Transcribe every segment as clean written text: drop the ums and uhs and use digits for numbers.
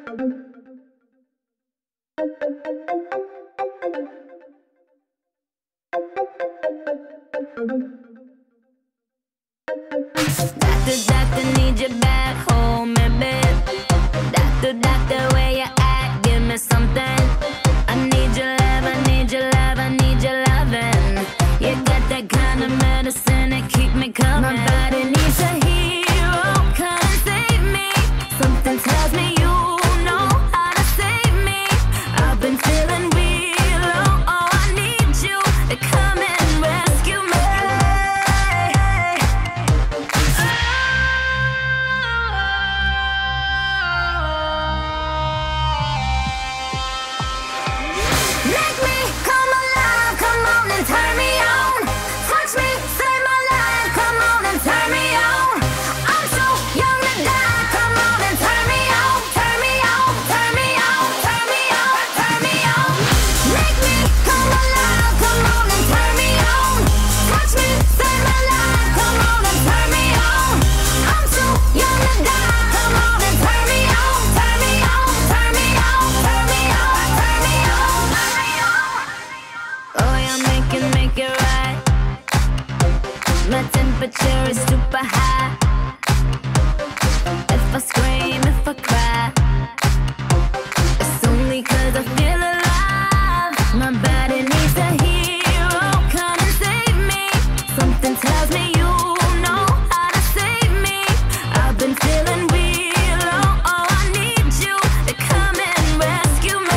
Doctor, need you back home, baby. Doctor, where you at? Give me something. I need your love, I need your love, I need your loving. You got that kind of medicine that keep me coming. My body needs a hero, come and save me. Something tells me you know how to save me. I've been feeling real low, oh, I need you to come and rescue me. Make me come alive, come on and turn me on. Touch me, save my life, come on and turn me on. I'm so young to die, come on and turn me on. Turn me on, turn me on, turn me on, turn me on. Make me come alive, come on and turn me on. Touch me, save my life, come on and turn me on. I'm so young to die, come on and turn me on. Turn me on, turn me on, turn me on, turn me on, turn me on. Oh, yeah, make it right. My temperature is super high. If I scream, if I cry, it's only 'cause I feel alive. My body needs a hero, come and save me. Something tells me you know how to save me. I've been feeling real low, oh, I need you to come and rescue me.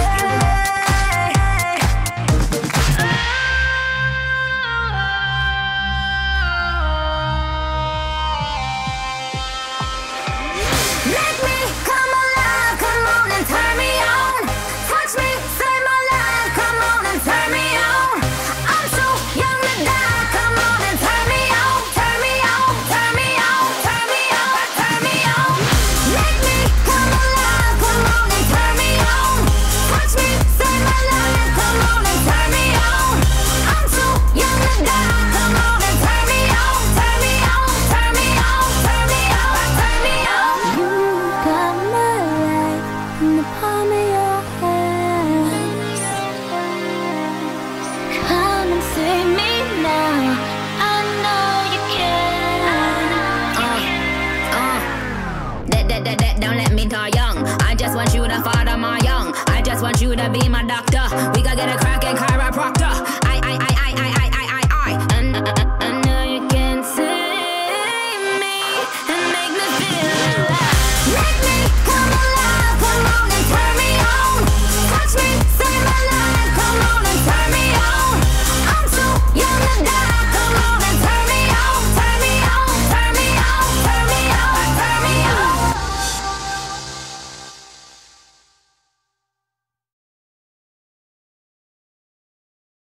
Make me come alive, come on and turn me on. Touch me, save my life, come on and turn me on. I'm so young to die, come on and turn me on. Turn me on, turn me on, turn me on, turn me on. Make me come alive, come on and turn me on. Touch me, save my life, come on and turn me on. I'm so young to die, come on and turn me on. Turn me on, turn me on, turn me on, turn me on. You got my life in the palm of your hand. Come and save me now. I know you can. Don't let me die young. I just want you to father my young. I just want you to be my doctor. We gotta get a crack and chiropractor.